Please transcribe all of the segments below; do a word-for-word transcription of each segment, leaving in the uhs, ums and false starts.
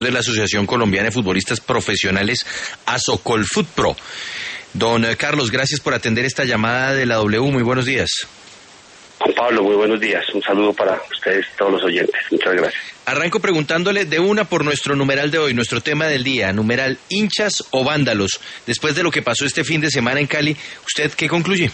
de la Asociación Colombiana de Futbolistas Profesionales, ASOCOLFUTPRO. Don Carlos, gracias por atender esta llamada de la W. Muy buenos días. Juan Pablo, muy buenos días. Un saludo para ustedes, todos los oyentes. Muchas gracias. Arranco preguntándole de una por nuestro numeral de hoy, nuestro tema del día, numeral hinchas o vándalos. Después de lo que pasó este fin de semana en Cali, ¿usted qué concluye?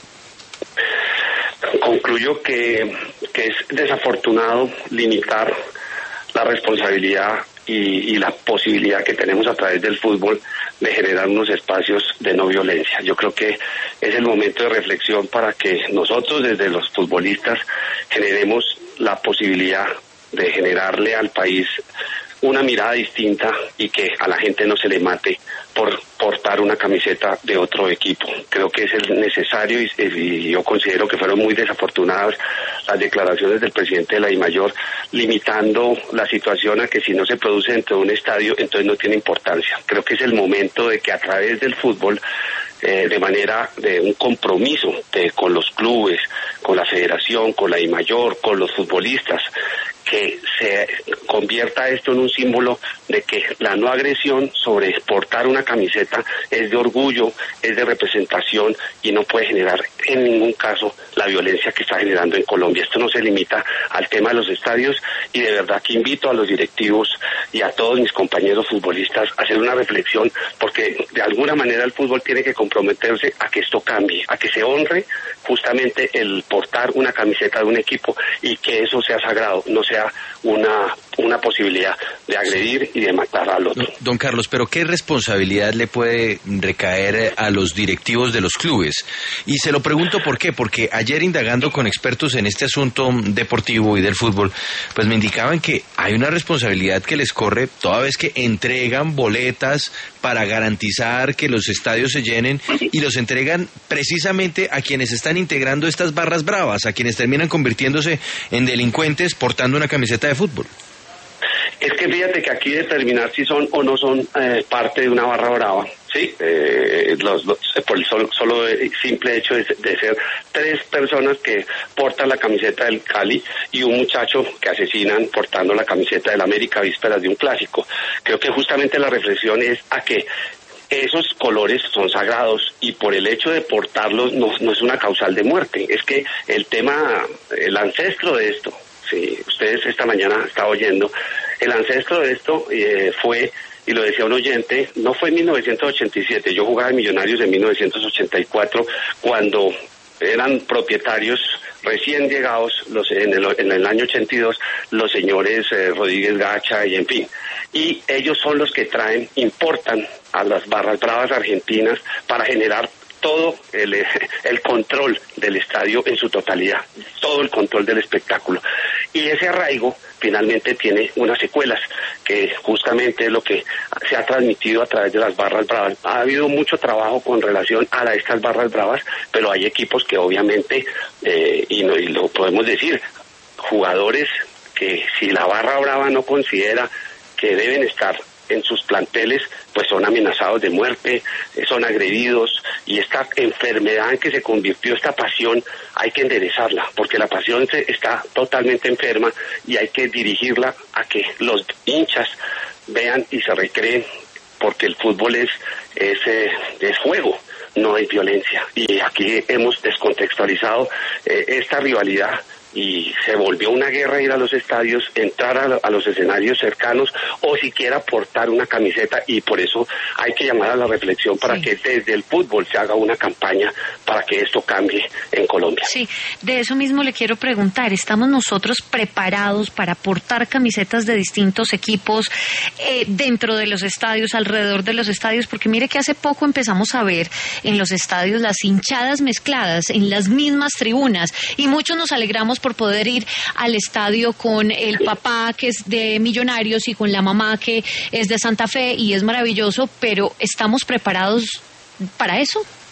Concluyo que, que es desafortunado limitar la responsabilidad y, y la posibilidad que tenemos a través del fútbol de generar unos espacios de no violencia. Yo creo que es el momento de reflexión para que nosotros desde los futbolistas generemos la posibilidad de generarle al país una mirada distinta y que a la gente no se le mate por portar una camiseta de otro equipo. Creo que es el necesario y, y yo considero que fueron muy desafortunadas las declaraciones del presidente de la DIMAYOR limitando la situación a que si no se produce dentro de un estadio entonces no tiene importancia. Creo que es el momento de que a través del fútbol eh, de manera de un compromiso de, con los clubes, con la federación, con la DIMAYOR, con los futbolistas, que se convierta esto en un símbolo de que la no agresión sobre portar una camiseta es de orgullo, es de representación y no puede generar en ningún caso la violencia que está generando en Colombia. Esto no se limita al tema de los estadios y de verdad que invito a los directivos y a todos mis compañeros futbolistas a hacer una reflexión porque de alguna manera el fútbol tiene que comprometerse a que esto cambie, a que se honre justamente el portar una camiseta de un equipo y que eso sea sagrado, no sea una una posibilidad de agredir y de matar al otro. Don, don Carlos, pero ¿qué responsabilidad le puede recaer a los directivos de los clubes? Y se lo pregunto por qué, porque ayer indagando con expertos en este asunto deportivo y del fútbol, pues me indicaban que hay una responsabilidad que les corre toda vez que entregan boletas para garantizar que los estadios se llenen y los entregan precisamente a quienes están integrando estas barras bravas, a quienes terminan convirtiéndose en delincuentes portando una camiseta de fútbol. Es que fíjate que aquí determinar si son o no son eh, parte de una barra brava, ¿sí? Eh, los, los, por el solo, solo simple hecho de, de ser tres personas que portan la camiseta del Cali y un muchacho que asesinan portando la camiseta del América a vísperas de un clásico. Creo que justamente la reflexión es a que esos colores son sagrados y por el hecho de portarlos no, no es una causal de muerte. Es que el tema, el ancestro de esto, sí, ustedes esta mañana estaban oyendo, el ancestro de esto eh, fue, y lo decía un oyente, no fue en mil novecientos ochenta y siete, yo jugaba en Millonarios en mil novecientos ochenta y cuatro, cuando eran propietarios recién llegados los en el, en el año ochenta y dos, los señores eh, Rodríguez Gacha y en fin, y ellos son los que traen, importan a las barras bravas argentinas para generar todo el, el control del estadio en su totalidad, todo el control del espectáculo. Y ese arraigo finalmente tiene unas secuelas, que justamente es lo que se ha transmitido a través de las barras bravas. Ha habido mucho trabajo con relación a la, estas barras bravas, pero hay equipos que obviamente, eh, y, no, y lo podemos decir, jugadores que si la barra brava no considera que deben estar en sus planteles, pues son amenazados de muerte, eh, son agredidos, y esta enfermedad en que se convirtió esta pasión hay que enderezarla, porque la pasión se, está totalmente enferma y hay que dirigirla a que los hinchas vean y se recreen, porque el fútbol es, es, eh, es juego, no hay violencia, y aquí hemos descontextualizado eh, esta rivalidad y se volvió una guerra ir a los estadios, entrar a, a los escenarios cercanos o siquiera portar una camiseta, y por eso hay que llamar a la reflexión para sí. que desde el fútbol se haga una campaña para que esto cambie en Colombia. Sí, de eso mismo le quiero preguntar, ¿estamos nosotros preparados para portar camisetas de distintos equipos eh, dentro de los estadios, alrededor de los estadios? Porque mire que hace poco empezamos a ver en los estadios las hinchadas mezcladas en las mismas tribunas, y muchos nos alegramos por poder ir al estadio con el papá que es de Millonarios y con la mamá que es de Santa Fe, y es maravilloso, pero ¿estamos preparados para eso?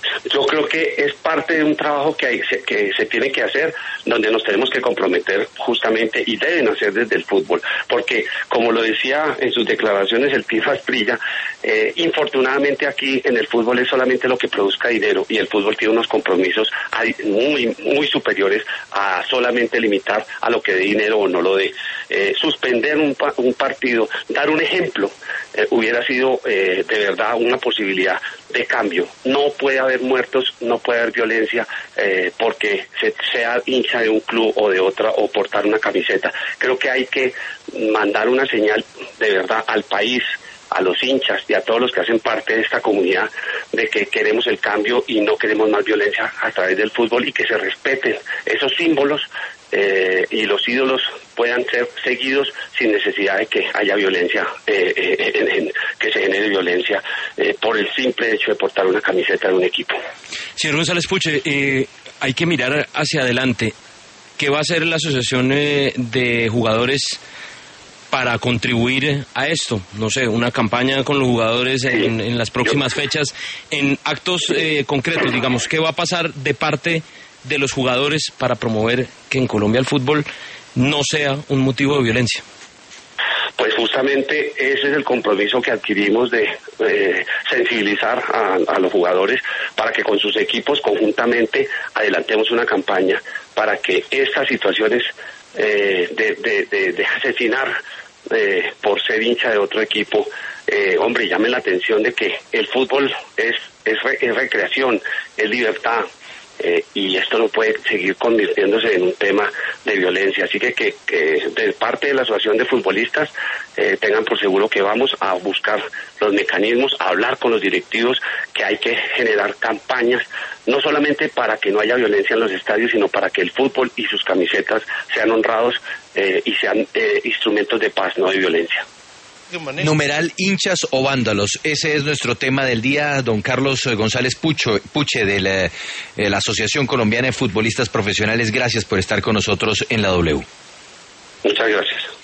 Yo creo que es parte de un trabajo que, hay, que se tiene que hacer, donde nos tenemos que comprometer justamente y deben hacer desde el fútbol, porque como lo decía en sus declaraciones el Tifo Asprilla, eh, infortunadamente aquí en el fútbol es solamente lo que produzca dinero y el fútbol tiene unos compromisos muy muy superiores a solamente limitar a lo que dé dinero o no lo dé. Eh, suspender un, un partido, dar un ejemplo, eh, hubiera sido eh, de verdad una posibilidad de cambio. No puede haber muertos, no puede haber violencia eh, porque se, sea hincha de un club o de otra o portar una camiseta. Creo que hay que mandar una señal de verdad al país, a los hinchas y a todos los que hacen parte de esta comunidad de que queremos el cambio y no queremos más violencia a través del fútbol y que se respeten esos símbolos eh, y los ídolos puedan ser seguidos sin necesidad de que haya violencia, eh, eh, en, en, que se genere violencia eh, por el simple hecho de portar una camiseta de un equipo. Señor González Puche, eh, hay que mirar hacia adelante. ¿Qué va a hacer la asociación eh, de jugadores para contribuir a esto? No sé, una campaña con los jugadores en, en las próximas fechas, en actos eh, concretos, digamos, ¿qué va a pasar de parte de los jugadores para promover que en Colombia el fútbol no sea un motivo de violencia? Pues justamente ese es el compromiso que adquirimos de eh, sensibilizar a, a los jugadores para que con sus equipos conjuntamente adelantemos una campaña para que estas situaciones eh, de, de, de, de asesinar eh, por ser hincha de otro equipo, eh, hombre, llamen la atención de que el fútbol es, es, re, es recreación, es libertad. Eh, y esto no puede seguir convirtiéndose en un tema de violencia. Así que, que, que de parte de la Asociación de Futbolistas eh, tengan por seguro que vamos a buscar los mecanismos, a hablar con los directivos, que hay que generar campañas, no solamente para que no haya violencia en los estadios, sino para que el fútbol y sus camisetas sean honrados eh, y sean eh, instrumentos de paz, no de violencia. Numeral hinchas o vándalos, ese es nuestro tema del día. Don Carlos González Pucho, Puche de la, de la Asociación Colombiana de Futbolistas Profesionales, gracias por estar con nosotros en la W. Muchas gracias.